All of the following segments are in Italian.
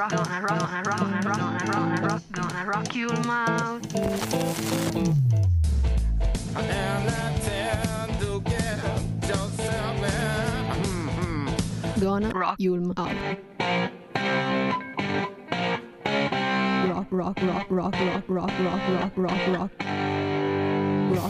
gonna rock your mouth. Gonna rock Yulm out. Rock, rock, rock, rock, rock, rock, rock, rock, rock, rock. Rock.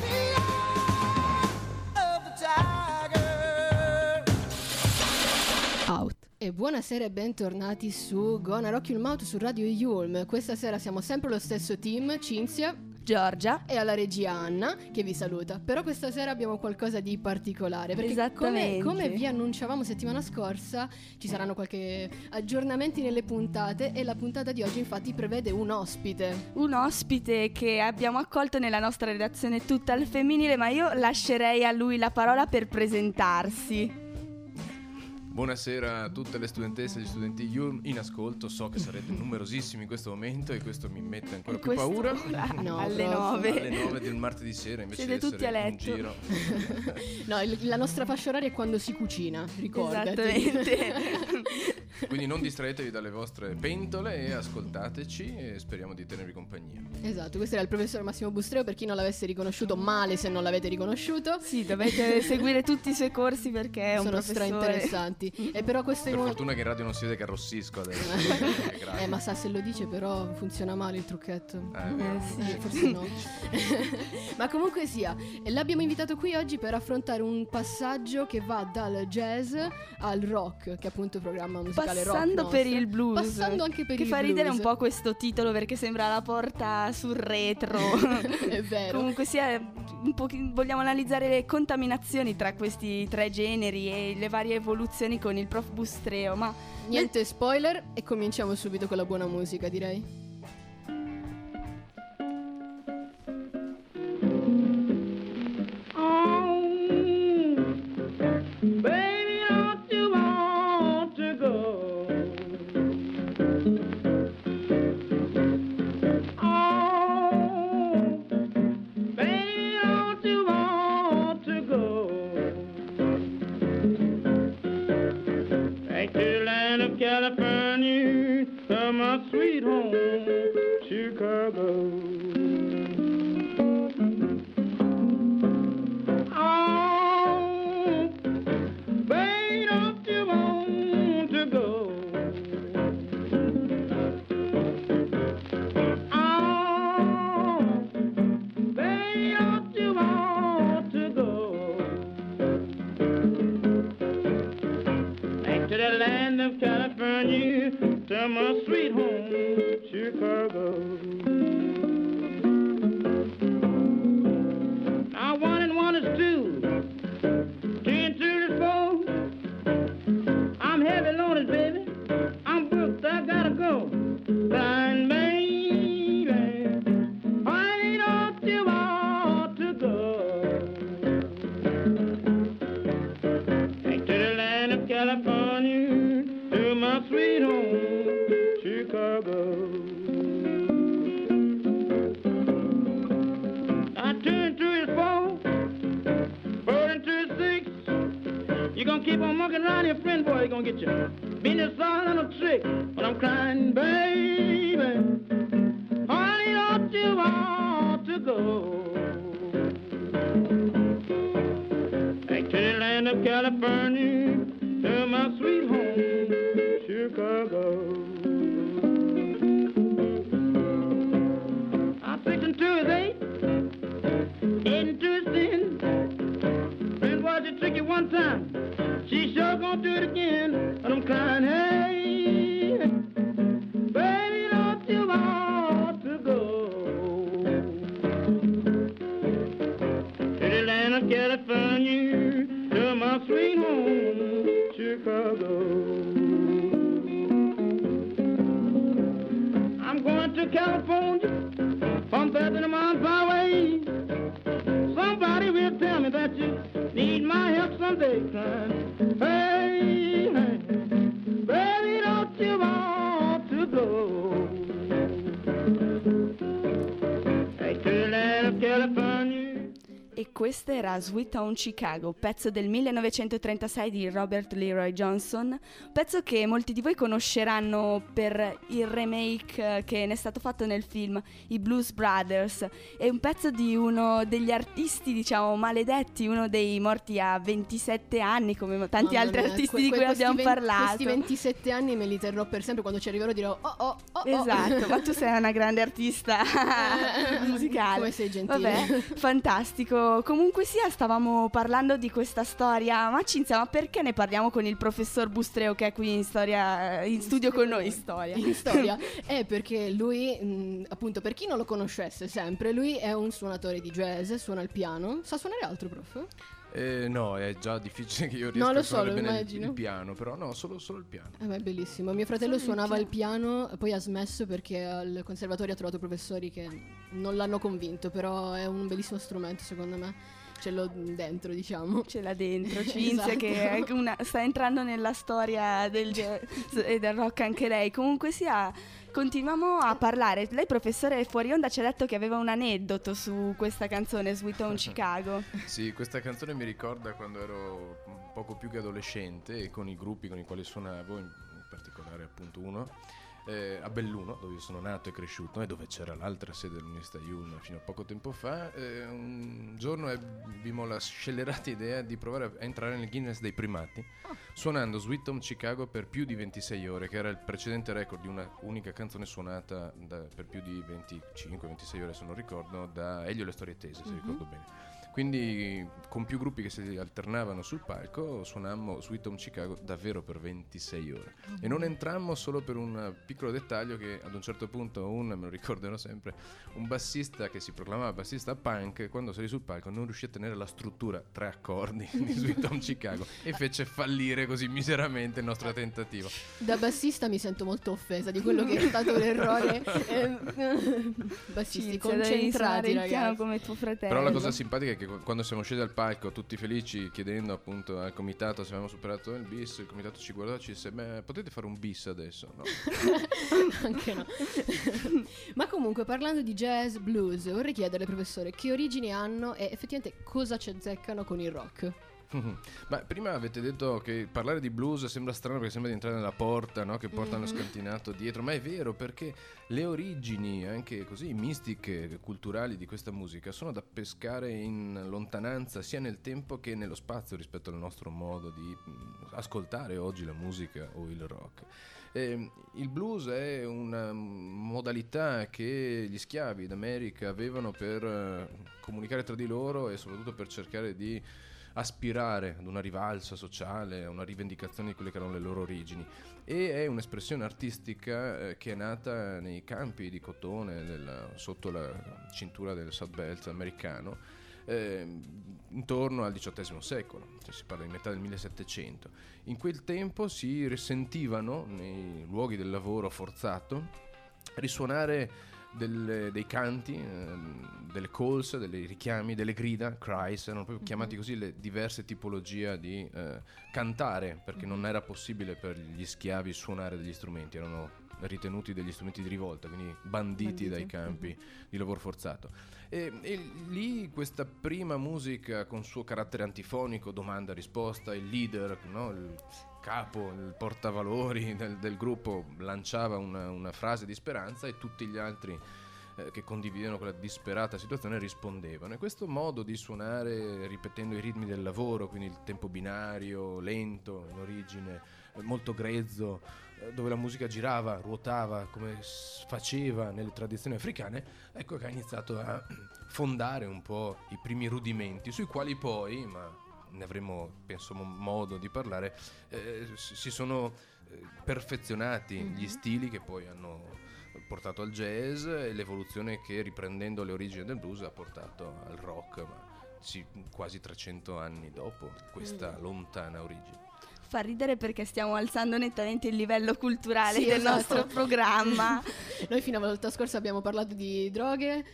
Out. E buonasera e bentornati su Gonna Rock Your Mouth su Radio Yulm. Questa sera siamo sempre lo stesso team, Cinzia, Giorgia e alla regia Anna, che vi saluta. Però questa sera abbiamo qualcosa di particolare, perché come vi annunciavamo settimana scorsa ci saranno qualche aggiornamenti nelle puntate, e la puntata di oggi infatti prevede un ospite che abbiamo accolto nella nostra redazione tutta al femminile, ma io lascerei a lui la parola per presentarsi. Buonasera a tutte le studentesse e gli studenti Yulm in ascolto. So che sarete numerosissimi in questo momento e questo mi mette ancora più paura. No, alle 9 del martedì sera invece siete di tutti a essere letto. in giro. No, la nostra fascia oraria è quando si cucina, ricordati. Esattamente. Quindi non distraetevi dalle vostre pentole e ascoltateci e speriamo di tenervi compagnia. Esatto, questo era il professor Massimo Bustreo, per chi non l'avesse riconosciuto, male se non l'avete riconosciuto. Sì, dovete seguire tutti i suoi corsi perché è un sono professore strainteressanti. E però questo Per fortuna che in radio non si vede che arrossisco adesso. ma sa, se lo dice però funziona male il trucchetto. sì. Forse no. Ma comunque sia, l'abbiamo invitato qui oggi per affrontare un passaggio che va dal jazz al rock, che è appunto programma musicale rock passando nostro. per il blues, passando anche per che il fa blues. ridere un po' questo titolo perché sembra la porta sul retro. È vero. Comunque sia, vogliamo analizzare le contaminazioni tra questi tre generi e le varie evoluzioni con il prof Bustreo, ma niente spoiler e cominciamo subito con la buona musica, direi. California, from my sweet home, Chicago. Oh, baby, don't you want to go? Oh, baby, don't you want to go? Back to the land of California, to my sweet home, Chicago. Now 1 and 1 is 2, 2 and 2 is 4. I'm heavy loaded, baby. I'm booked, I gotta go. Blind baby, why don't you want to go? Back to the land of California, to my sweet home, Chicago. I turn to his 4, 4 and 2 is 6. You gonna keep on mucking around your friend, boy, you gonna get your business all on a trick. But I'm crying, baby, honey, don't you want to go? Back to the land of California, to my sweet home, Chicago. I'm 6 and 2 is 8, 8 and 2 is 10. Friend was a tricky one time, she sure gonna do it again. But I'm crying, hey, baby, don't you want to go? To the land of California, to my sweet home, Chicago. I'm going to California, from there to the Mountain Highway. Somebody will tell me that you need my help someday, crying, hey, hey, baby, don't you want to go? Back to the land of California. e questa era Sweet Home Chicago, pezzo del 1936 di Robert Leroy Johnson, pezzo che molti di voi conosceranno per il remake che ne è stato fatto nel film I Blues Brothers. È un pezzo di uno degli artisti, diciamo, maledetti, uno dei morti a 27 anni, come tanti altri artisti di cui abbiamo parlato. Questi 27 anni me li terrò per sempre, quando ci arriverò dirò oh. Esatto, ma tu sei una grande artista musicale. Come sei gentile. Vabbè, fantastico. Comunque sia, stavamo parlando di questa storia. Ma Cinzia, ma perché ne parliamo con il professor Bustreo che è qui in studio con noi? In storia. Perché lui, appunto, per chi non lo conoscesse sempre, lui è un suonatore di jazz, suona il piano. Sa suonare altro, prof? No, è già difficile che io riesca a suonare bene il piano, però no, solo il piano. È bellissimo. Mio fratello suonava il piano, poi ha smesso perché al conservatorio ha trovato professori che non l'hanno convinto, però è un bellissimo strumento secondo me. Ce l'ho dentro, diciamo. Ce l'ha dentro Cinzia, esatto. Che sta entrando nella storia del jazz e del rock anche lei. Comunque sia, continuiamo a parlare. Lei, professore, fuori onda ci ha detto che aveva un aneddoto su questa canzone Sweet Home Chicago. Sì, questa canzone mi ricorda quando ero poco più che adolescente e con i gruppi con i quali suonavo, in particolare appunto uno a Belluno, dove io sono nato e cresciuto e dove c'era l'altra sede dell'Università Yulm fino a poco tempo fa. Un giorno abbiamo la scellerata idea di provare a entrare nel Guinness dei primati suonando Sweet Home Chicago per più di 26 ore, che era il precedente record di una unica canzone suonata per più di 25-26 ore, se non ricordo, da Elio e le Storie Tese, se ricordo bene. Quindi con più gruppi che si alternavano sul palco suonammo Sweet Home Chicago davvero per 26 ore. E non entrammo solo per un piccolo dettaglio, che ad un certo punto me lo ricorderò sempre, un bassista che si proclamava bassista punk, quando salì sul palco non riuscì a tenere la struttura 3 accordi di Sweet Home Chicago e fece fallire così miseramente il nostro tentativo. Da bassista mi sento molto offesa di quello che è stato l'errore. Bassisti concentrati, ragazzi, come tuo fratello. Però la cosa simpatica è che quando siamo scesi dal palco tutti felici, chiedendo appunto al comitato se avevamo superato il bis, il comitato ci guardò e ci disse: beh, potete fare un bis adesso? No. Anche no. Ma comunque, parlando di jazz, blues, vorrei chiedere, professore, che origini hanno e effettivamente cosa ci azzeccano con il rock? Ma prima avete detto che parlare di blues sembra strano perché sembra di entrare nella porta, no? Che portano scantinato dietro, ma è vero, perché le origini anche così mistiche, culturali di questa musica sono da pescare in lontananza sia nel tempo che nello spazio rispetto al nostro modo di ascoltare oggi la musica o il rock. Il blues è una modalità che gli schiavi d'America avevano per comunicare tra di loro e soprattutto per cercare di aspirare ad una rivalsa sociale, a una rivendicazione di quelle che erano le loro origini, e è un'espressione artistica che è nata nei campi di cotone sotto la cintura del South Belt americano intorno al XVIII secolo, cioè si parla di metà del 1700. In quel tempo si risentivano nei luoghi del lavoro forzato risuonare dei canti, delle calls, dei richiami, delle grida, cries, erano proprio chiamati così le diverse tipologie di cantare, perché non era possibile per gli schiavi suonare degli strumenti, erano ritenuti degli strumenti di rivolta, quindi banditi dai campi di lavoro forzato. E lì questa prima musica con suo carattere antifonico, domanda-risposta, il leader, no? Il capo, il portavalori del gruppo lanciava una frase di speranza e tutti gli altri che condividevano quella disperata situazione rispondevano. E questo modo di suonare ripetendo i ritmi del lavoro, quindi il tempo binario, lento, in origine molto grezzo, dove la musica girava, ruotava come faceva nelle tradizioni africane, ecco che ha iniziato a fondare un po' i primi rudimenti sui quali poi, ma ne avremo penso modo di parlare, si sono perfezionati gli stili che poi hanno portato al jazz e l'evoluzione che, riprendendo le origini del blues, ha portato al rock, ma quasi 300 anni dopo questa lontana origine. Fa ridere perché stiamo alzando nettamente il livello culturale del nostro programma. Noi fino alla volta scorsa abbiamo parlato di droghe,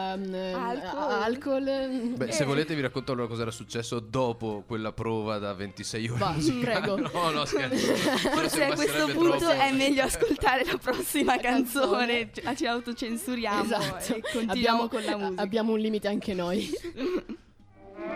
alcol. Beh, se volete vi racconto allora cosa era successo dopo quella prova da 26 ore. Prego. No, scherzo. Forse a questo punto è meglio ascoltare la prossima canzone. Ci autocensuriamo e continuiamo con la musica. Abbiamo un limite anche noi.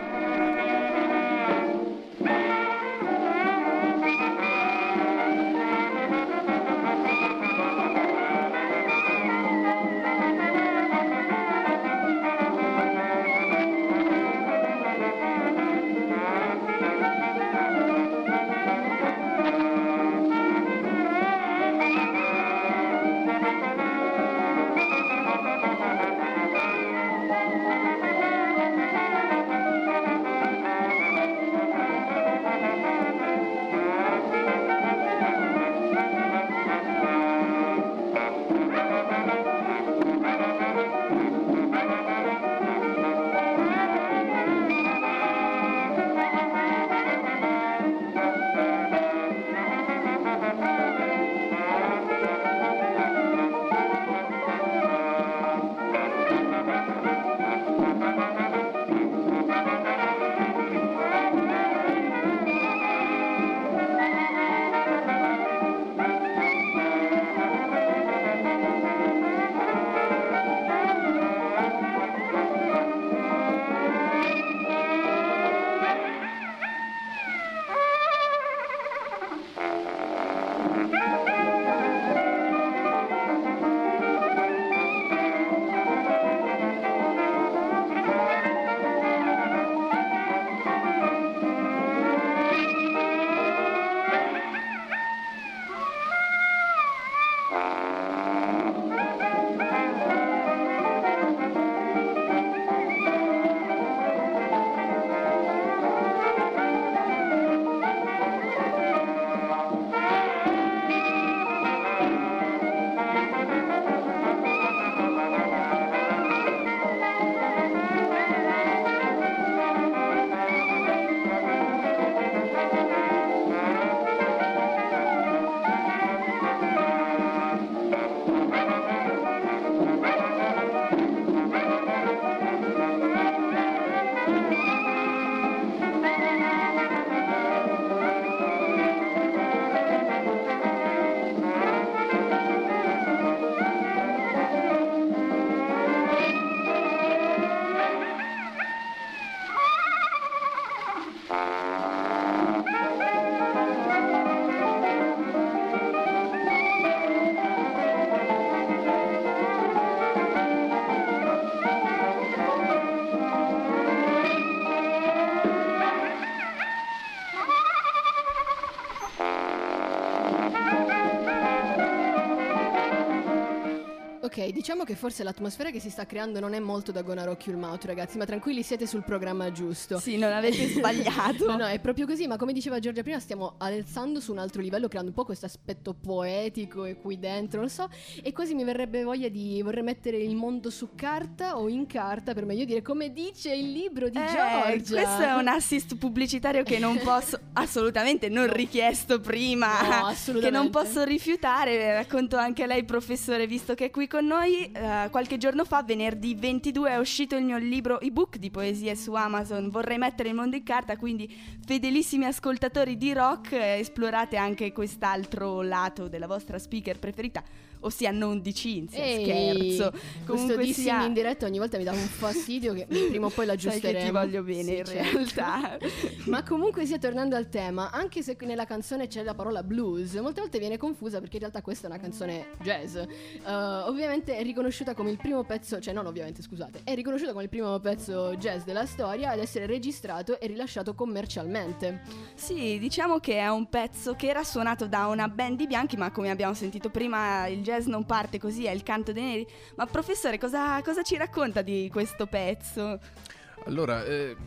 Ok, diciamo che forse l'atmosfera che si sta creando non è molto da Gonna Rock You Mouth, ragazzi, ma tranquilli, siete sul programma giusto. Sì, non avete sbagliato. No, è proprio così, ma come diceva Giorgia prima, stiamo alzando su un altro livello, creando un po' questo aspetto poetico e qui dentro, non so, e quasi mi verrebbe voglia di vorrei mettere il mondo su carta o in carta, per meglio dire, come dice il libro di Giorgia. Questo è un assist pubblicitario che non posso, assolutamente non richiesto prima, no, assolutamente, che non posso rifiutare. Racconto anche a lei, professore, visto che è qui con noi. Qualche giorno fa, venerdì 22, è uscito il mio libro ebook di poesie su Amazon, Vorrei mettere il mondo in carta, quindi fedelissimi ascoltatori di rock, esplorate anche quest'altro lato della vostra speaker preferita, ossia non di Cinzia. Scherzo. Questo dissing in diretta ogni volta mi dà un fastidio che prima o poi l'aggiusteremo. Sai che ti voglio bene, in realtà. Ma comunque sia, tornando al tema, anche se nella canzone c'è la parola blues, molte volte viene confusa perché in realtà questa è una canzone jazz. Ovviamente è riconosciuta come il primo pezzo, cioè non ovviamente, scusate, è riconosciuta come il primo pezzo jazz della storia ad essere registrato e rilasciato commercialmente. Sì, diciamo che è un pezzo che era suonato da una band di bianchi, ma come abbiamo sentito prima il jazz non parte così, è il canto dei neri. Ma professore, cosa ci racconta di questo pezzo? Allora,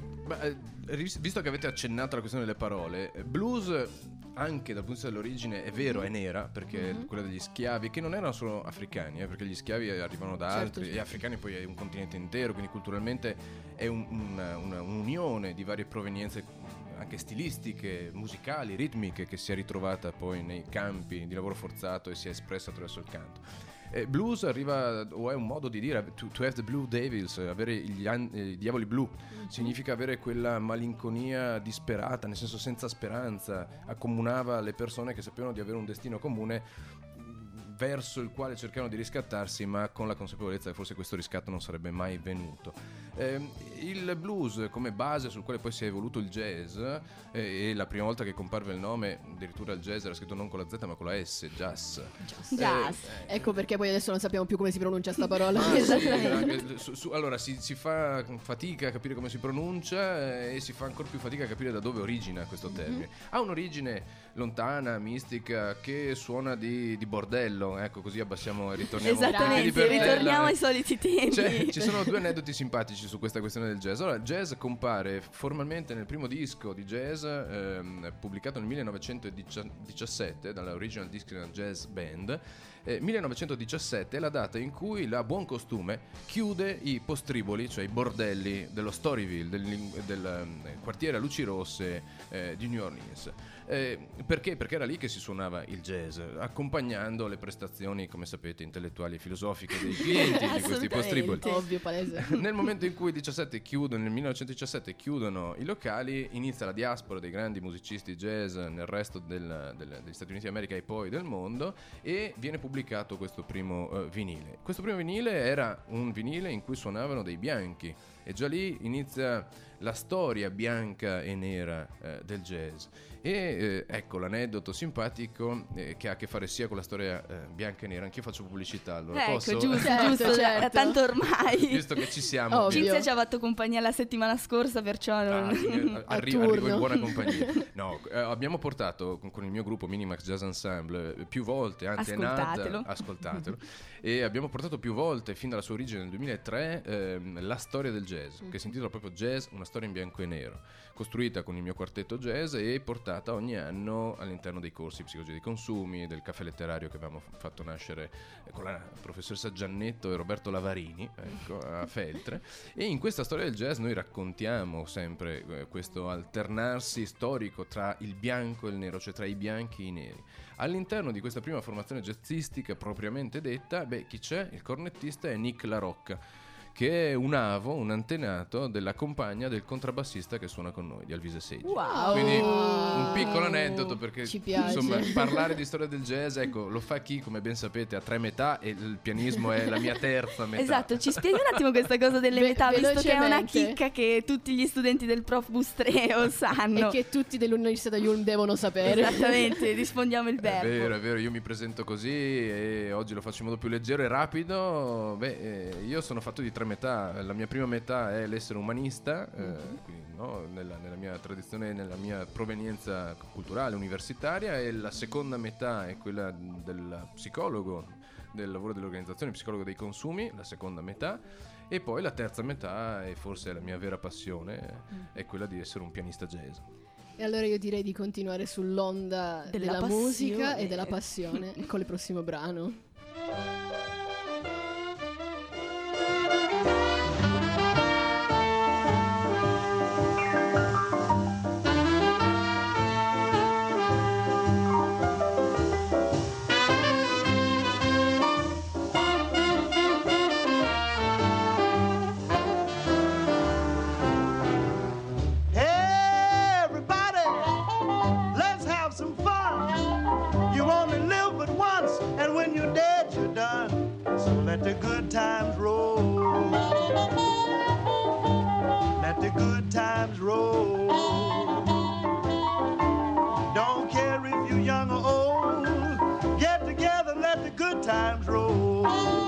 visto che avete accennato alla questione delle parole, blues anche dal punto di vista dell'origine è vero, è nera, perché è quella degli schiavi, che non erano solo africani, perché gli schiavi arrivano da altri, e africani poi è un continente intero, quindi culturalmente è un'unione di varie provenienze, anche stilistiche, musicali, ritmiche, che si è ritrovata poi nei campi di lavoro forzato e si è espressa attraverso il canto. Blues arriva, o è un modo di dire, to have the blue devils, avere i diavoli blu, significa avere quella malinconia disperata, nel senso senza speranza, accomunava le persone che sapevano di avere un destino comune verso il quale cercavano di riscattarsi, ma con la consapevolezza che forse questo riscatto non sarebbe mai venuto. Il blues come base sul quale poi si è evoluto il jazz, e la prima volta che comparve il nome, addirittura il jazz era scritto non con la Z ma con la S, jazz. Ecco perché poi adesso non sappiamo più come si pronuncia sta parola. Allora si fa fatica a capire come si pronuncia, e si fa ancora più fatica a capire da dove origina questo termine. Ha un'origine lontana, mistica, che suona di bordello, ecco, così abbassiamo e ritorniamo. Esattamente, ritorniamo ai soliti tempi. Ci sono due aneddoti simpatici su questa questione del jazz. Allora, il jazz compare formalmente nel primo disco di jazz pubblicato nel 1917 dalla Original Disc Jazz Band. 1917 è la data in cui la Buon Costume chiude i postriboli, cioè i bordelli dello Storyville, del quartiere a luci rosse di New Orleans. Perché? Perché era lì che si suonava il jazz, accompagnando le prestazioni, come sapete, intellettuali e filosofiche dei clienti di questi postriboli. Ovvio, palese. Nel momento in cui nel 1917 chiudono i locali, inizia la diaspora dei grandi musicisti jazz nel resto degli Stati Uniti d'America e poi del mondo, e viene pubblicato questo primo vinile. Questo primo vinile era un vinile in cui suonavano dei bianchi, e già lì inizia la storia bianca e nera del jazz. E ecco l'aneddoto simpatico che ha a che fare sia con la storia bianca e nera. Anch'io faccio pubblicità, allora ecco, posso? giusto, certo. Tanto ormai, visto che ci siamo, Cinzia ci ha fatto compagnia la settimana scorsa, perciò non... arrivo in buona compagnia. No, abbiamo portato con il mio gruppo Minimax Jazz Ensemble più volte, anzi ascoltatelo, e abbiamo portato più volte, fin dalla sua origine nel 2003, la storia del jazz, che si intitola proprio Jazz, una storia in bianco e nero, costruita con il mio quartetto jazz e portata ogni anno all'interno dei corsi di psicologia dei consumi, del caffè letterario che avevamo fatto nascere con la professoressa Giannetto e Roberto Lavarini, ecco, a Feltre. E in questa storia del jazz noi raccontiamo sempre questo alternarsi storico tra il bianco e il nero, cioè tra i bianchi e i neri. All'interno di questa prima formazione jazzistica propriamente detta, chi c'è? Il cornettista è Nick La Rocca, che è un antenato della compagna del contrabbassista che suona con noi, di Alvise Seggi. Wow. Quindi un piccolo aneddoto, perché ci piace. Insomma, parlare di storia del jazz, ecco, lo fa chi, come ben sapete, ha 3 metà, e il pianismo è la mia terza metà. Esatto, ci spieghi un attimo questa cosa delle metà, visto che è una chicca che tutti gli studenti del Prof. Bustreo sanno. E che tutti dell'Università Yulm devono sapere. Esattamente, rispondiamo il verbo. È vero, io mi presento così e oggi lo faccio in modo più leggero e rapido. Io sono fatto di 3 metà. La mia prima metà è l'essere umanista, quindi, no, nella mia tradizione, nella mia provenienza culturale universitaria, e la seconda metà è quella del psicologo, del lavoro dell'organizzazione, psicologo dei consumi, la seconda metà, e poi la terza metà, e forse la mia vera passione, è quella di essere un pianista jazz. E allora io direi di continuare sull'onda della musica e della passione con il prossimo brano. Let the good times roll. Let the good times roll. Don't care if you're young or old. Get together, let the good times roll.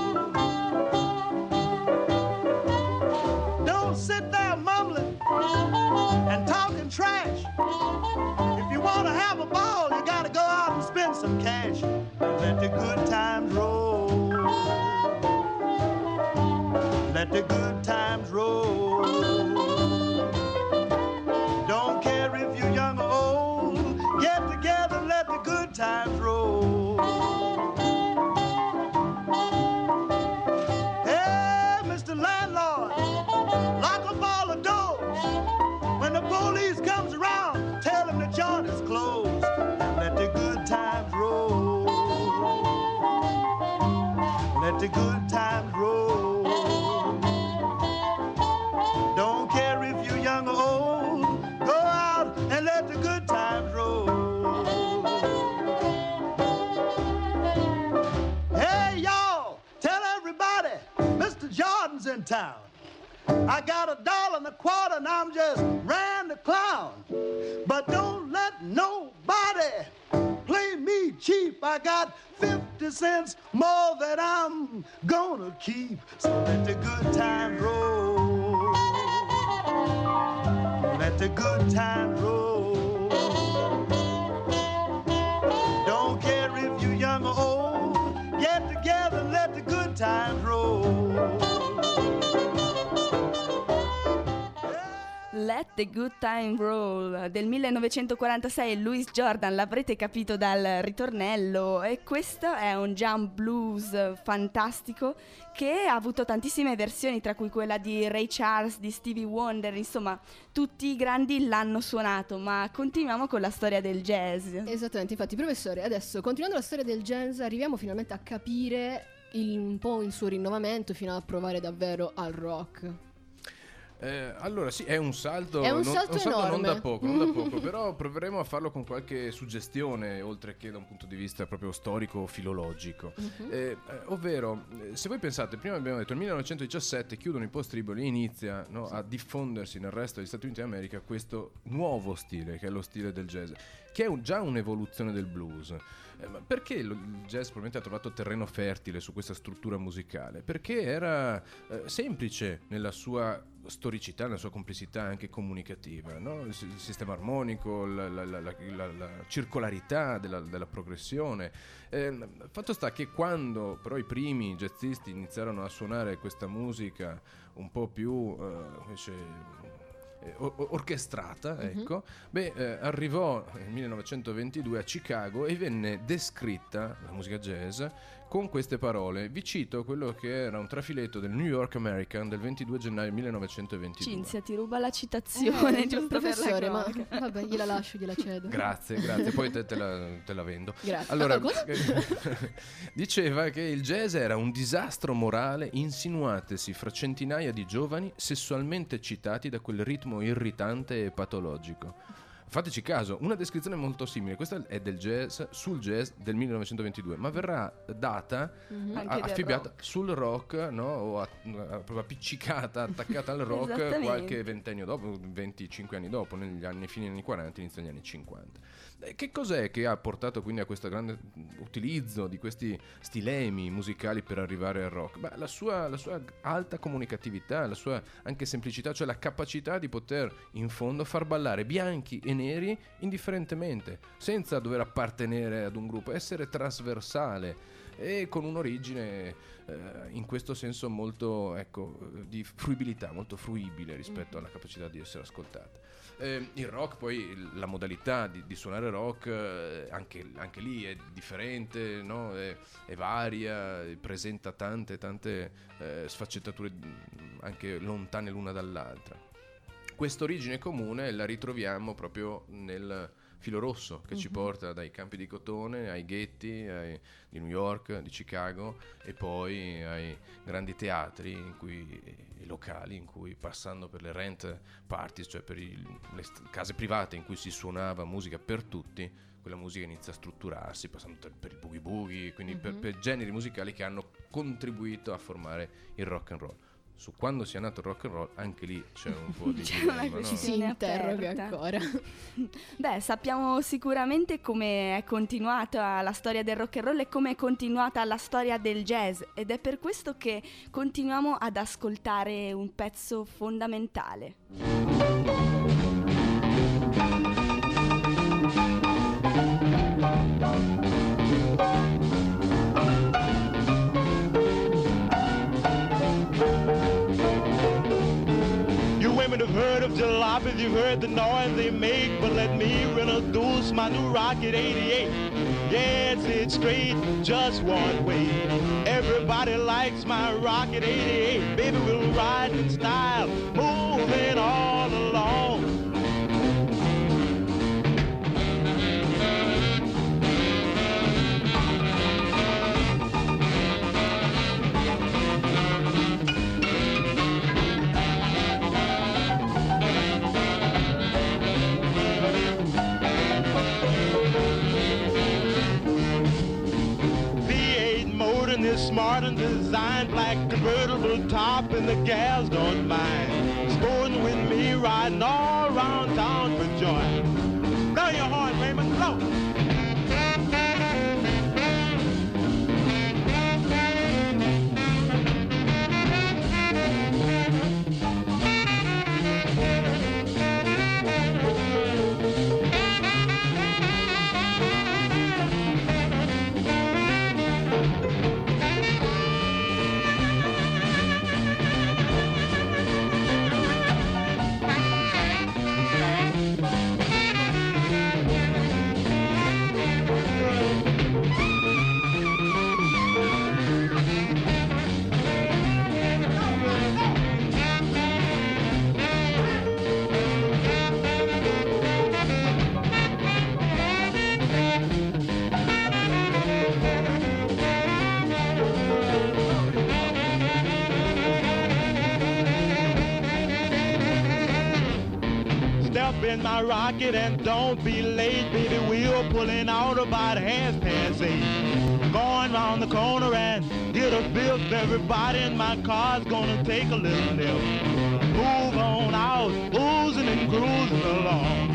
Don't sit there mumbling and talking trash. If you want to have a ball, you got to go out and spend some cash. Let the good times roll. Let the good times roll. Don't care if you're young or old. Get together, let the good times roll. Hey, Mr. Landlord, lock up all the doors. When the police comes around, tell them the joint is closed. And let the good times roll. Let the good times roll. Don't care if you're young or old. Go out and let the good times roll. Hey, y'all, tell everybody Mr. Jordan's in town. I got $1.25 and I'm just ran the clown. But don't let nobody play me cheap. I got 50 cents more that I'm gonna keep. So let the good times roll. Let the good times roll. Don't care if you're young or old. Get together, let the good times roll. Let the Good Time Roll del 1946, Louis Jordan, l'avrete capito dal ritornello, e questo è un jump blues fantastico che ha avuto tantissime versioni, tra cui quella di Ray Charles, di Stevie Wonder, insomma tutti i grandi l'hanno suonato, ma continuiamo con la storia del jazz. Esattamente, infatti professore, adesso continuando la storia del jazz arriviamo finalmente a capire un po' il suo rinnovamento fino a provare davvero al rock. Allora sì, è un salto, è un salto enorme. non da poco, però proveremo a farlo con qualche suggestione, oltre che da un punto di vista proprio storico o filologico. Ovvero, se voi pensate, prima abbiamo detto, nel 1917 chiudono i postriboli e inizia, no, a diffondersi nel resto degli Stati Uniti d'America questo nuovo stile, che è lo stile del jazz, che è già un'evoluzione del blues. Ma perché il jazz probabilmente ha trovato terreno fertile su questa struttura musicale? Perché era semplice nella sua storicità, nella sua complessità anche comunicativa, no? Il sistema armonico, la circolarità della progressione. Fatto sta che quando però i primi jazzisti iniziarono a suonare questa musica un po' più orchestrata, ecco, arrivò nel 1922 a Chicago e venne descritta la musica jazz con queste parole. Vi cito quello che era un trafiletto del New York American del 22 gennaio 1922. Cinzia ti ruba la citazione, giusto, professore, ma vabbè, gliela lascio, gliela cedo. Grazie, poi te la vendo. Grazie. Allora, diceva che il jazz era un disastro morale insinuatesi fra centinaia di giovani sessualmente eccitati da quel ritmo irritante e patologico. Fateci caso, una descrizione molto simile, questa è del jazz, sul jazz del 1922, ma verrà data, affibbiata sul rock, no? O proprio appiccicata, attaccata al rock qualche ventennio dopo, 25 anni dopo, negli anni fine anni 40, inizio degli anni 50. Che cos'è che ha portato quindi a questo grande utilizzo di questi stilemi musicali per arrivare al rock? Beh, la sua alta comunicatività, la sua anche semplicità, cioè la capacità di poter in fondo far ballare bianchi e neri indifferentemente, senza dover appartenere ad un gruppo, essere trasversale. e con un'origine in questo senso molto, di fruibilità, molto fruibile rispetto alla capacità di essere ascoltata. Il rock, poi la modalità di suonare rock anche lì è differente, no? È varia, presenta tante sfaccettature anche lontane l'una dall'altra. Questa origine comune la ritroviamo proprio nel filo rosso che ci porta dai campi di cotone ai ghetti di New York, di Chicago, e poi ai grandi teatri i locali in cui, passando per le rent parties, cioè per le case private in cui si suonava musica per tutti, quella musica inizia a strutturarsi, passando per il boogie boogie, quindi per generi musicali che hanno contribuito a formare il rock and roll. Su quando sia nato il rock and roll, anche lì c'è un po' di ci si interroga ancora. Beh, sappiamo sicuramente come è continuata la storia del rock and roll e come è continuata la storia del jazz, ed è per questo che continuiamo ad ascoltare un pezzo fondamentale. Women have heard of jalopies, you've heard the noise they make, but let me introduce my new Rocket 88. Yes, it's straight, just one way. Everybody likes my Rocket 88. Baby, we'll ride in style, moving all along. Smart and designed, black convertible top, and the gals don't mind sporting with me, riding all around town for joy. Blow your horn, Raymond, blow. In my rocket and don't be late, baby, we're pulling out about 8:30. Going round the corner and get a fifth. Everybody in my car's gonna take a little nip. Move on out, oozing and cruising along.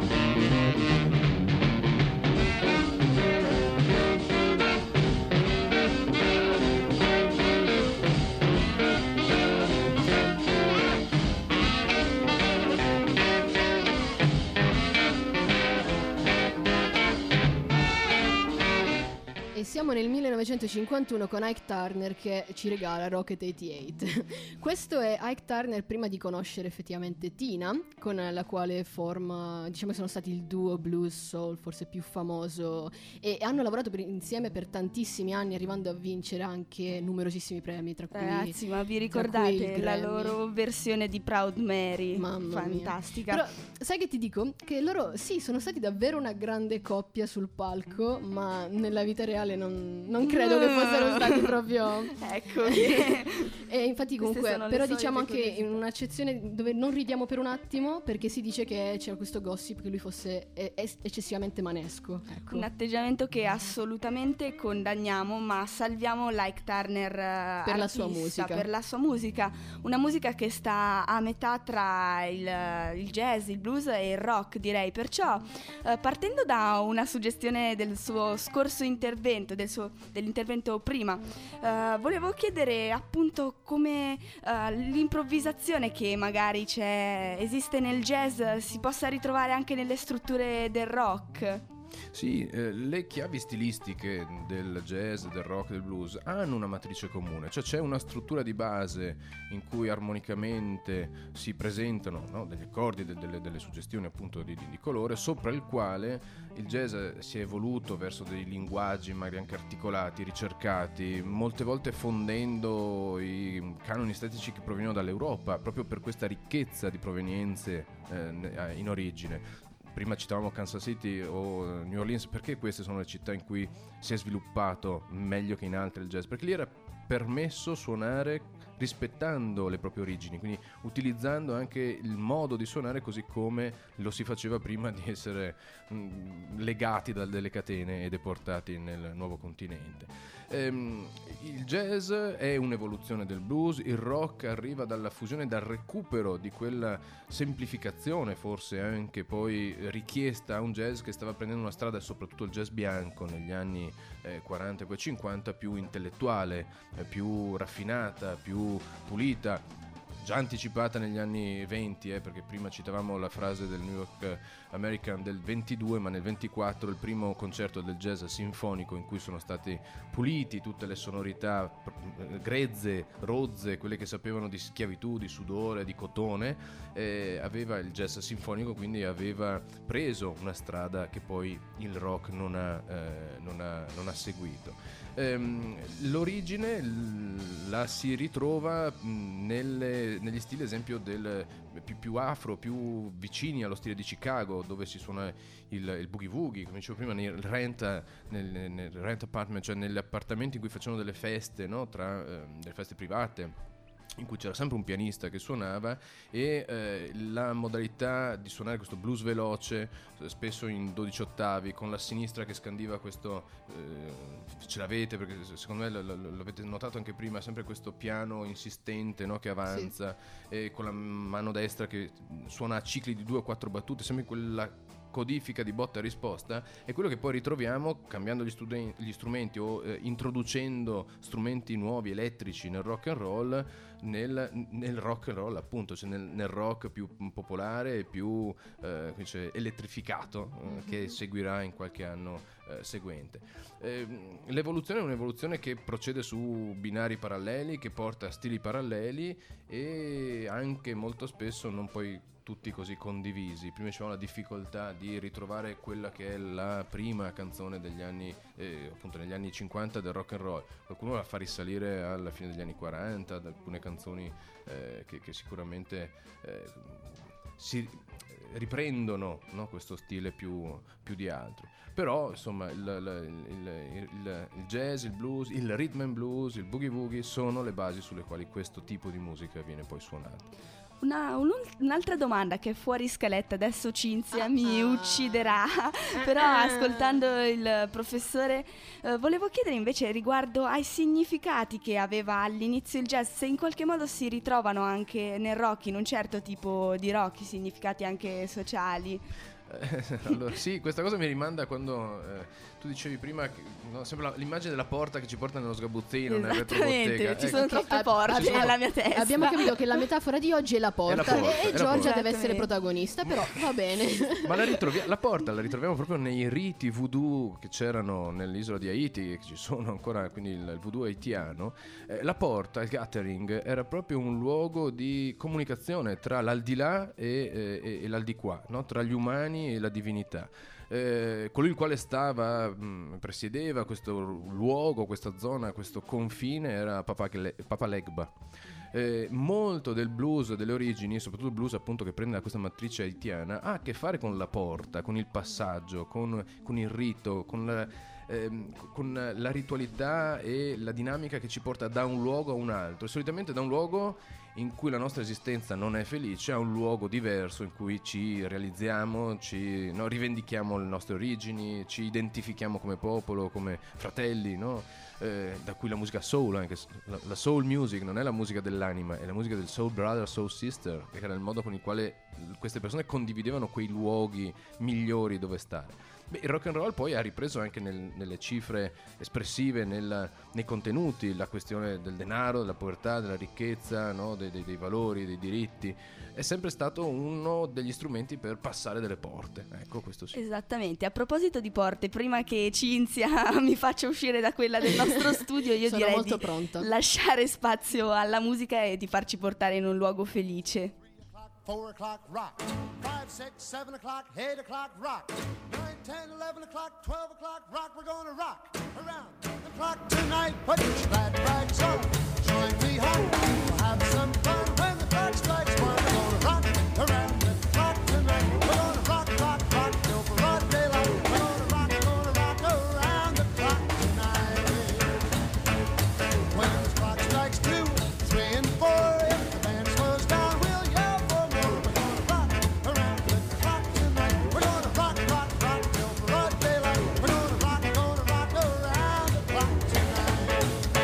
Siamo nel 1951 con Ike Turner che ci regala Rocket 88. Questo è Ike Turner prima di conoscere effettivamente Tina, con la quale forma, diciamo, sono stati il duo blues soul forse più famoso, e hanno lavorato insieme per tantissimi anni, arrivando a vincere anche numerosissimi premi, tra cui, ragazzi, ma vi ricordate la loro versione di Proud Mary? Mamma fantastica mia. Però sai che ti dico? Che loro sì, sono stati davvero una grande coppia sul palco, ma nella vita reale non credo che fossero stati proprio ecco e infatti comunque però diciamo anche in un'accezione dove non ridiamo per un attimo, perché si dice che c'era questo gossip che lui fosse eccessivamente manesco, ecco. Un atteggiamento che assolutamente condanniamo, ma salviamo Ike Turner per la sua musica, una musica che sta a metà tra il jazz, il blues e il rock, direi. Perciò partendo da una suggestione del suo scorso intervento, dell'intervento prima, volevo chiedere appunto come l'improvvisazione che magari esiste nel jazz si possa ritrovare anche nelle strutture del rock. Sì, le chiavi stilistiche del jazz, del rock, del blues hanno una matrice comune, cioè c'è una struttura di base in cui armonicamente si presentano, no, degli accordi, delle suggestioni appunto di colore, sopra il quale il jazz si è evoluto verso dei linguaggi magari anche articolati, ricercati, molte volte fondendo i canoni estetici che provenivano dall'Europa, proprio per questa ricchezza di provenienze in origine. Prima citavamo Kansas City o New Orleans, perché queste sono le città in cui si è sviluppato meglio che in altre il jazz? Perché lì era permesso suonare rispettando le proprie origini, quindi utilizzando anche il modo di suonare così come lo si faceva prima di essere legati da delle catene e deportati nel nuovo continente. Il jazz è un'evoluzione del blues, il rock arriva dalla fusione, dal recupero di quella semplificazione forse anche poi richiesta a un jazz che stava prendendo una strada, soprattutto il jazz bianco negli anni 40 e poi 50, più intellettuale, più raffinata, più pulita, già anticipata negli anni 20, perché prima citavamo la frase del New York American del 22, ma nel 24 il primo concerto del jazz sinfonico in cui sono stati puliti tutte le sonorità grezze, rozze, quelle che sapevano di schiavitù, di sudore, di cotone, aveva il jazz sinfonico, quindi aveva preso una strada che poi il rock non ha seguito. L'origine la si ritrova negli stili, esempio del più afro, più vicini allo stile di Chicago, dove si suona il boogie woogie, come dicevo prima, nel rent apartment, cioè negli appartamenti in cui facevano delle feste, no? Delle feste private, in cui c'era sempre un pianista che suonava, e la modalità di suonare questo blues veloce, spesso in 12 ottavi, con la sinistra che scandiva questo, ce l'avete perché secondo me l'avete notato anche prima, sempre questo piano insistente, no, che avanza, sì, e con la mano destra che suona a cicli di 2 o 4 battute, sempre quella codifica di botta e risposta, è quello che poi ritroviamo cambiando gli strumenti o introducendo strumenti nuovi elettrici nel rock and roll, nel rock and roll appunto, cioè nel rock più popolare e più elettrificato, che seguirà in qualche anno seguente. L'evoluzione è un'evoluzione che procede su binari paralleli, che porta a stili paralleli e anche molto spesso non poi tutti così condivisi. Prima c'era la difficoltà di ritrovare quella che è la prima canzone degli anni appunto negli anni 50 del rock and roll. Qualcuno la fa risalire alla fine degli anni 40, ad alcune canzoni che sicuramente si riprendono, no, questo stile più di altri. Però insomma il jazz, il blues, il rhythm and blues, il boogie woogie sono le basi sulle quali questo tipo di musica viene poi suonato. Un'altra domanda che è fuori scaletta, adesso Cinzia mi ucciderà, però ascoltando il professore volevo chiedere invece riguardo ai significati che aveva all'inizio il jazz, se in qualche modo si ritrovano anche nel rock, in un certo tipo di rock, significati anche sociali. Allora, sì, questa cosa mi rimanda quando tu dicevi prima che, no, sembra l'immagine della porta che ci porta nello sgabuzzino, nel retrobottega. Ci sono troppe porte nella mia testa. Abbiamo capito che la metafora di oggi è la porta, e Giorgia deve essere protagonista, però va bene. Ma la porta la ritroviamo proprio nei riti voodoo che c'erano nell'isola di Haiti, che ci sono ancora, quindi il voodoo haitiano. La porta, il gathering, era proprio un luogo di comunicazione tra l'aldilà e l'aldiquà, no? Tra gli umani e la divinità. Colui il quale presiedeva questo luogo, questa zona, questo confine era Papa Legba. Molto del blues delle origini, soprattutto il blues appunto che prende da questa matrice haitiana, ha a che fare con la porta, con il passaggio, con il rito, con la ritualità e la dinamica che ci porta da un luogo a un altro, solitamente da un luogo in cui la nostra esistenza non è felice a un luogo diverso in cui ci realizziamo, rivendichiamo le nostre origini, ci identifichiamo come popolo, come fratelli, no? Da cui la musica soul, anche la soul music non è la musica dell'anima, è la musica del soul brother, soul sister, che era il modo con il quale queste persone condividevano quei luoghi migliori dove stare. Beh, il rock and roll poi ha ripreso anche nelle cifre espressive, nei contenuti, la questione del denaro, della povertà, della ricchezza, no? dei valori, dei diritti. È sempre stato uno degli strumenti per passare delle porte, ecco, questo sì. Esattamente. A proposito di porte, prima che Cinzia mi faccia uscire da quella del nostro studio, io sono direi molto di pronta. lasciare spazio alla musica e di farci portare in un luogo felice. 4 o'clock rock, 5, 6, 7 o'clock, 8 o'clock rock, 9, 10, 11 o'clock, 12 o'clock rock, we're gonna rock around the clock tonight. Put your glad rags on, join me home, we'll have some fun when the clock strikes 1. We're gonna rock around the clock tonight. We're gonna rock, rock, rock till broad daylight. We're gonna rock around the clock tonight. When the clock strikes 2, 3 and 4, if the band slows down, we'll yell for more. We're gonna rock around the clock tonight. We're gonna rock, rock, rock till broad daylight. We're gonna rock around the clock tonight.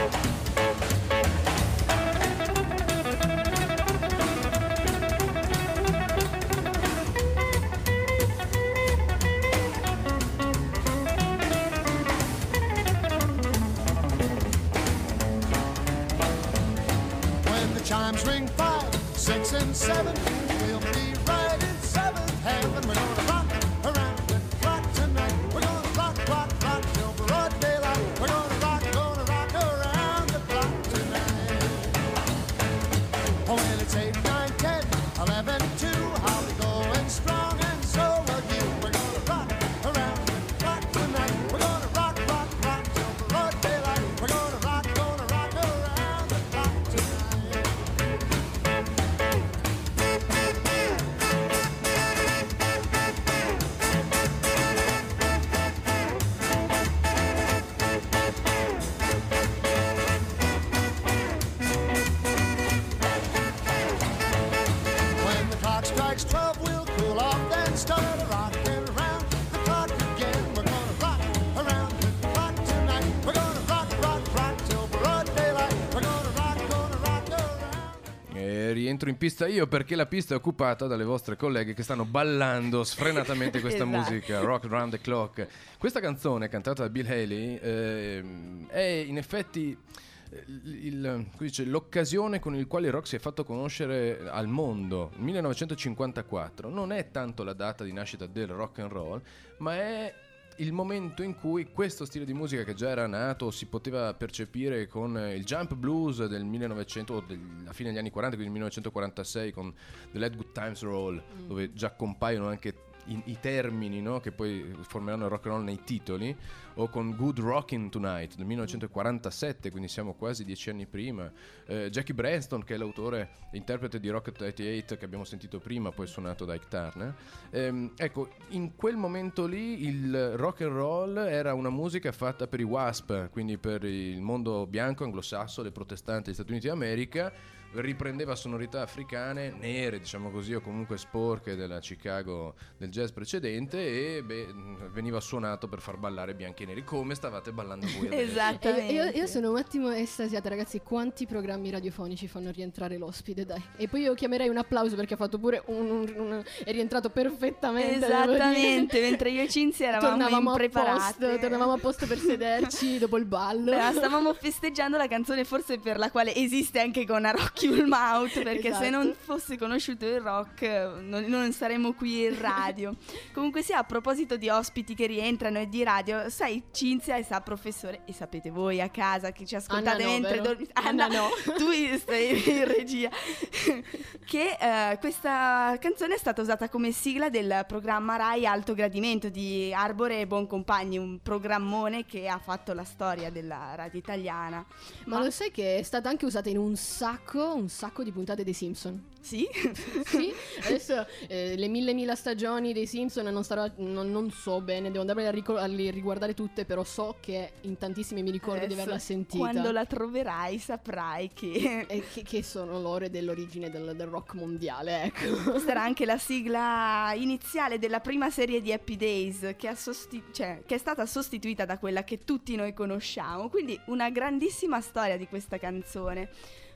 When the chimes ring 5, 6 and 7, we'll be right in seventh heaven. We're gonna rock around the clock tonight. We're gonna rock, rock, rock till broad daylight. We're gonna rock around the clock tonight. Oh, when it's 8, 9, 10, 11, 2, I'll be going strong and so will you. We're gonna rock around the clock tonight. We're gonna rock, rock, rock till broad daylight. We're gonna rock around the clock tonight. When the clock strikes 12, we'll cool off, then start rocking around the clock again. We're gonna rock around the clock tonight. We're gonna rock, rock, rock till broad daylight. We're gonna rock around. E rientro in pista io perché la pista è occupata dalle vostre colleghe che stanno ballando sfrenatamente questa Esatto. musica, Rock Around the Clock. Questa canzone cantata da Bill Haley è in effetti l'occasione con il quale il rock si è fatto conoscere al mondo. 1954 non è tanto la data di nascita del rock and roll, ma è il momento in cui questo stile di musica, che già era nato, si poteva percepire con il jump blues del 1900 o della fine degli anni 40, quindi 1946 con The Let Good Times Roll, dove già compaiono anche i termini, no? Che poi formeranno il rock and roll nei titoli, o con Good Rockin' Tonight del 1947, quindi siamo quasi 10 anni prima. Jackie Branston, che è l'autore e interprete di Rocket 88 che abbiamo sentito prima, poi suonato da Ike Turner. Ecco, in quel momento lì il rock and roll era una musica fatta per i WASP, quindi per il mondo bianco, anglosassone, protestante degli Stati Uniti d'America. Riprendeva sonorità africane, nere, diciamo così, o comunque sporche della Chicago del jazz precedente, e veniva suonato per far ballare bianchi e neri, come stavate ballando voi adesso. Esattamente. Io sono un attimo estasiata, ragazzi. Quanti programmi radiofonici fanno rientrare l'ospite, dai. E poi io chiamerei un applauso perché ha fatto pure è rientrato perfettamente. Esattamente, mentre io e Cinzia eravamo impreparate. Tornavamo a posto per sederci dopo il ballo. Stavamo festeggiando la canzone forse per la quale esiste anche con A Rock Your Mouth, perché Esatto. se non fosse conosciuto il rock non saremmo qui in radio. Comunque sia, a proposito di ospiti che rientrano e di radio, sai, Cinzia e sa professore, e sapete voi a casa che ci ascoltate Anna no, mentre vero? dormite, Anna no. tu stai in regia, che questa canzone è stata usata come sigla del programma Rai Alto Gradimento di Arbore e Boncompagni, un programmone che ha fatto la storia della radio italiana. Ma lo sai che è stata anche usata in un sacco di puntate dei Simpson? Sì? Sì, adesso le mille stagioni dei Simpson non so bene, devo andare a riguardare tutte, però so che in tantissime mi ricordo di averla sentita. Quando la troverai saprai che che sono loro dell'origine del rock mondiale, ecco. questa era anche la sigla iniziale della prima serie di Happy Days che è stata sostituita da quella che tutti noi conosciamo, quindi una grandissima storia di questa canzone.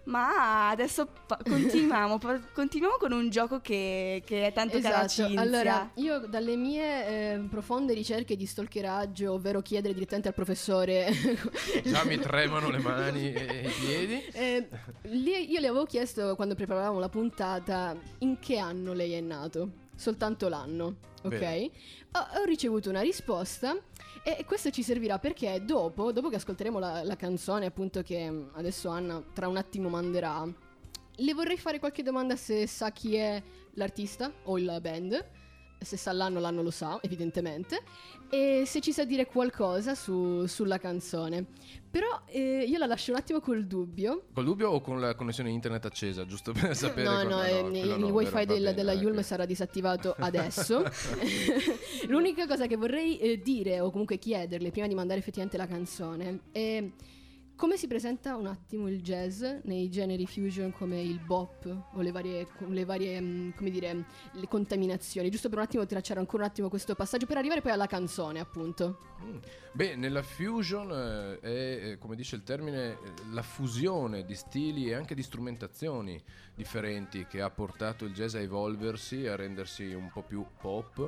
Ma adesso continuiamo con un gioco che è tanto cara Cinzia. Allora, io dalle mie profonde ricerche di stalkeraggio, ovvero chiedere direttamente al professore già mi tremano le mani e i piedi. Io le avevo chiesto, quando preparavamo la puntata, in che anno lei è nato. Soltanto l'anno, ok? Ho ricevuto una risposta e questo ci servirà perché dopo che ascolteremo la canzone, appunto, che adesso Anna tra un attimo manderà, le vorrei fare qualche domanda se sa chi è l'artista o la band. Se sa l'anno lo sa, evidentemente. E se ci sa dire qualcosa sulla canzone. Però io la lascio un attimo col dubbio. Col dubbio o con la connessione internet accesa? Giusto per sapere. Il wifi della Yulm sarà disattivato adesso. L'unica cosa che vorrei dire, o comunque chiederle prima di mandare effettivamente la canzone, è come si presenta un attimo il jazz nei generi fusion come il bop o le varie come dire, le contaminazioni, giusto per un attimo tracciare ancora un attimo questo passaggio per arrivare poi alla canzone, appunto. Beh, nella fusion è, come dice il termine, la fusione di stili e anche di strumentazioni differenti che ha portato il jazz a evolversi, a rendersi un po' più pop,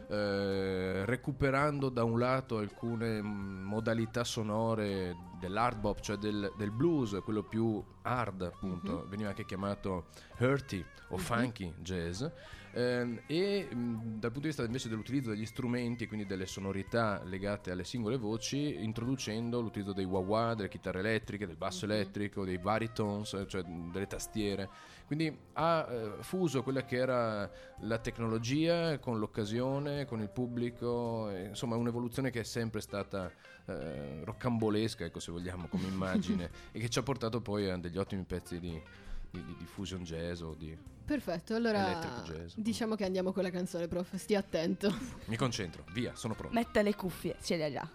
recuperando da un lato alcune modalità sonore dell'hard bop, cioè del blues, quello più hard, appunto, veniva anche chiamato hearty o funky jazz, e dal punto di vista invece dell'utilizzo degli strumenti, quindi delle sonorità legate alle singole voci, introducendo l'utilizzo dei wah-wah, delle chitarre elettriche, del basso elettrico, dei baritones, cioè delle tastiere. Quindi ha fuso quella che era la tecnologia con l'occasione, con il pubblico, insomma un'evoluzione che è sempre stata roccambolesca, ecco, se vogliamo, come immagine, e che ci ha portato poi a degli ottimi pezzi di fusion jazz o di perfetto, allora electric jazz. Diciamo che andiamo con la canzone, prof, stia attento. Mi concentro, via, sono pronto. Metta le cuffie, ce le ha già.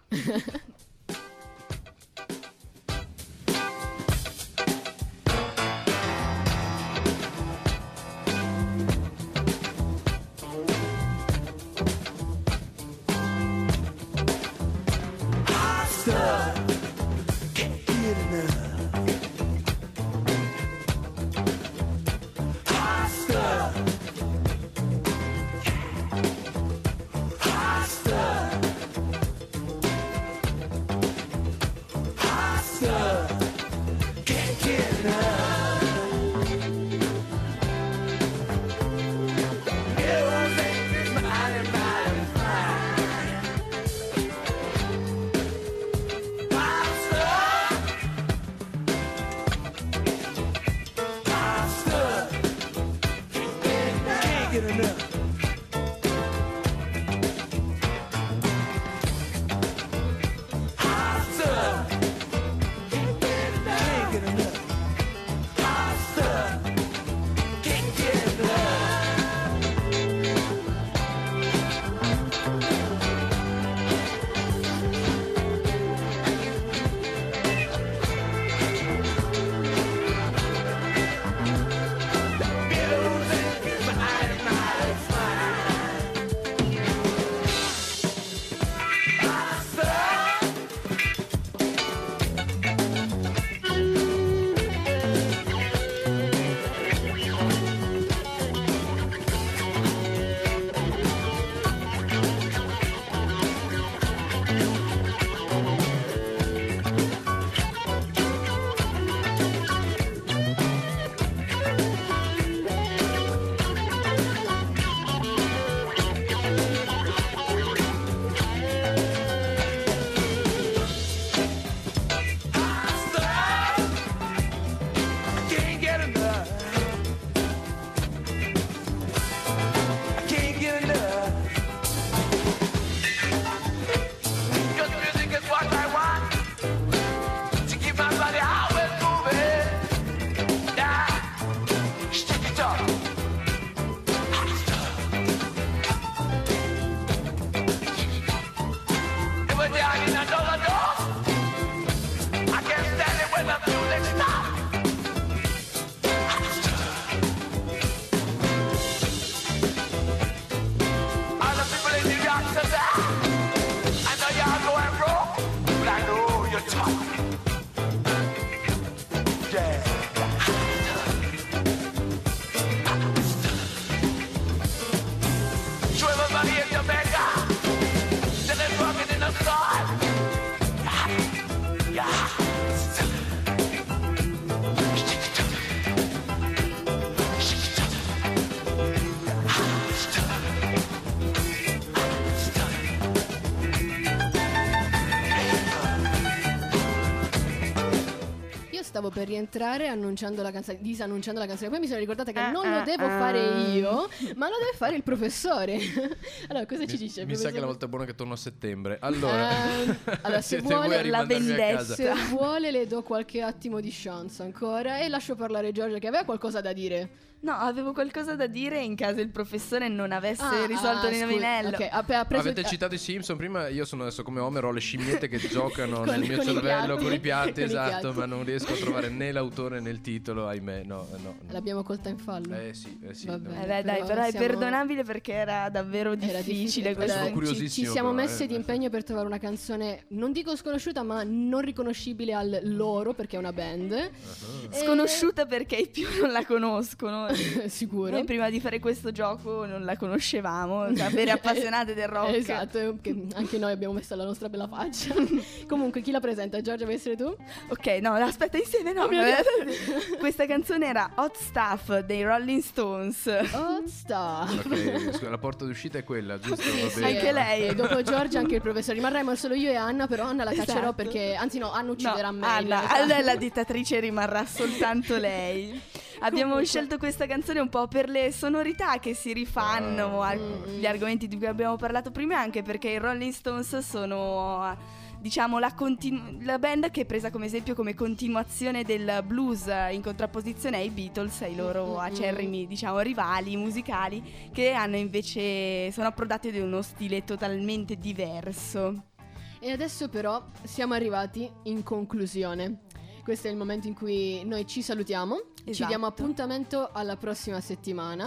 stavo per rientrare disannunciando la canzone. Poi mi sono ricordata che non lo devo fare io, ma lo deve fare il professore. Allora, cosa ci dice il Mi sa che è la volta buona che torno a settembre. Allora, se vuole la vendetta. Se vuole le do qualche attimo di chance ancora e lascio parlare Giorgia che aveva qualcosa da dire. No, avevo qualcosa da dire in caso il professore non avesse risolto l'indovinello. Okay, avete citato i Simpson prima, io sono adesso come Homer, ho le scimmiette che giocano nel mio cervello con i piatti, esatto, ma non riesco a trovare né l'autore né il titolo, ahimè, no. L'abbiamo colta in fallo. Sì. Va bene, però è perdonabile perché era davvero difficile. Ci siamo messi di impegno per trovare una canzone, non dico sconosciuta, ma non riconoscibile al loro, perché è una band. Sconosciuta perché i più non la conoscono. Sicuro. Noi prima di fare questo gioco non la conoscevamo, vere appassionate del rock. Esatto, che anche noi abbiamo messo la nostra bella faccia. Comunque, chi la presenta? Giorgia, vuoi essere tu? Ok, no, aspetta, insieme no. Questa canzone era Hot Stuff dei Rolling Stones. Hot Stuff. Ok, la porta d'uscita è quella, giusto? Va bene. Anche lei. E dopo Giorgia anche il professore. Rimarremo solo io e Anna, però Anna la caccerò perché, anzi no, Anna ucciderà me. Anna è la dittatrice, rimarrà soltanto lei. Abbiamo scelto questa canzone un po' per le sonorità che si rifanno agli argomenti di cui abbiamo parlato prima, anche perché i Rolling Stones sono, diciamo, la band che è presa come esempio come continuazione del blues in contrapposizione ai Beatles, ai loro acerrimi, diciamo, rivali musicali, che hanno invece sono approdati ad uno stile totalmente diverso. E adesso però siamo arrivati in conclusione. Questo è il momento in cui noi ci salutiamo. Ci diamo appuntamento alla prossima settimana,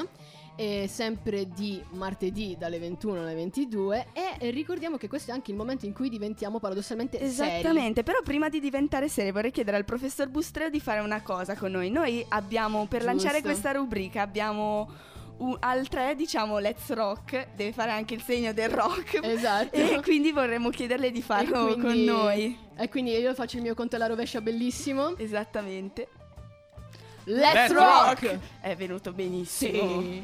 sempre di martedì dalle 21 alle 22, e ricordiamo che questo è anche il momento in cui diventiamo paradossalmente esattamente seri. Però prima di diventare seri vorrei chiedere al professor Bustreo di fare una cosa con noi. Noi abbiamo, per lanciare questa rubrica, abbiamo al 3, diciamo, Let's Rock, deve fare anche il segno del rock. Esatto. E quindi vorremmo chiederle di farlo con noi. E quindi io faccio il mio conto alla rovescia bellissimo. Esattamente. Let's rock! È venuto benissimo. Sì.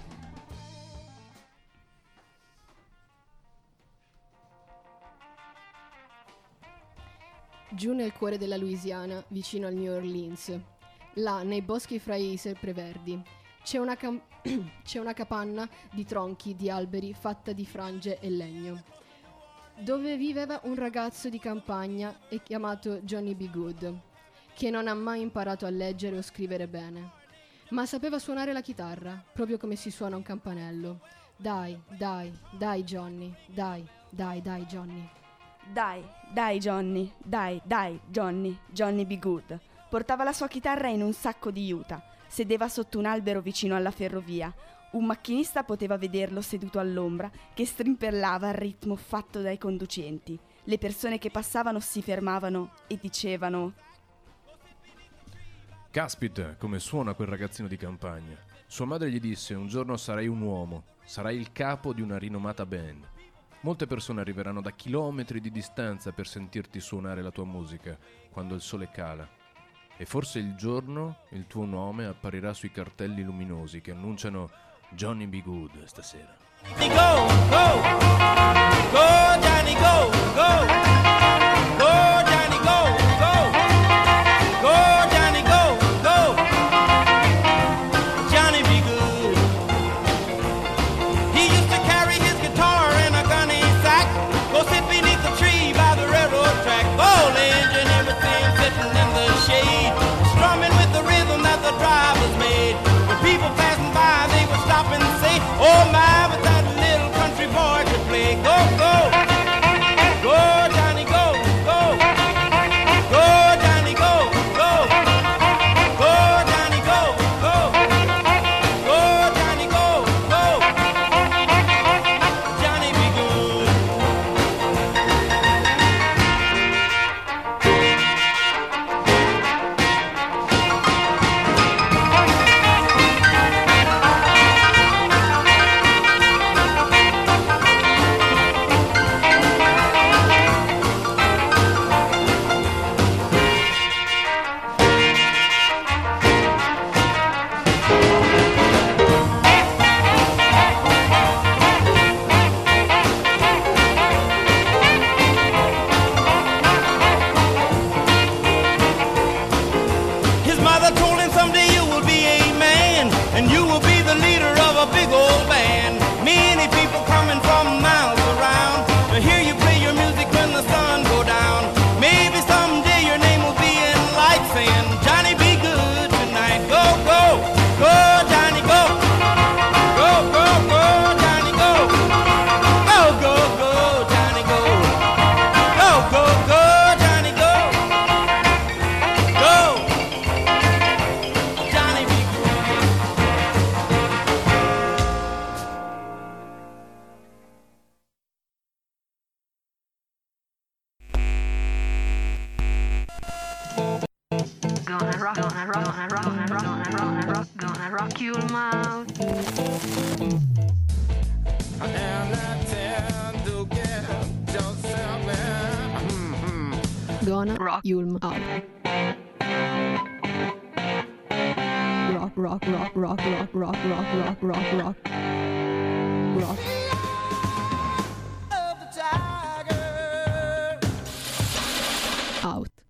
Giù nel cuore della Louisiana, vicino al New Orleans, là nei boschi fra i sempreverdi, c'è una capanna di tronchi di alberi fatta di frange e legno, dove viveva un ragazzo di campagna chiamato Johnny B. Good, che non ha mai imparato a leggere o scrivere bene, ma sapeva suonare la chitarra, proprio come si suona un campanello. Dai Johnny, dai Johnny. Dai Johnny, dai Johnny, Johnny B. Good. Portava la sua chitarra in un sacco di juta, sedeva sotto un albero vicino alla ferrovia. Un macchinista poteva vederlo seduto all'ombra, che strimpellava al ritmo fatto dai conducenti. Le persone che passavano si fermavano e dicevano: Caspita, come suona quel ragazzino di campagna. Sua madre gli disse: un giorno sarai un uomo, sarai il capo di una rinomata band. Molte persone arriveranno da chilometri di distanza per sentirti suonare la tua musica quando il sole cala. E forse il giorno il tuo nome apparirà sui cartelli luminosi che annunciano Johnny B. Good stasera. Go, go, go Johnny, go, go, go Johnny, go, go, go Johnny, go, go, Johnny B. Good. He used to carry his guitar in a gunny sack, go sit beneath the tree by the railroad track, all engine, everything sitting in the shade, strumming with the rhythm that the drivers made. When people passing by, they would stop and say, oh my, but that little country boy could play. Go, go, go Johnny, go. rock your mouth. Gonna rock you out. Rock, rock, rock, rock, rock, rock, rock, rock, rock, rock. Rock. Out.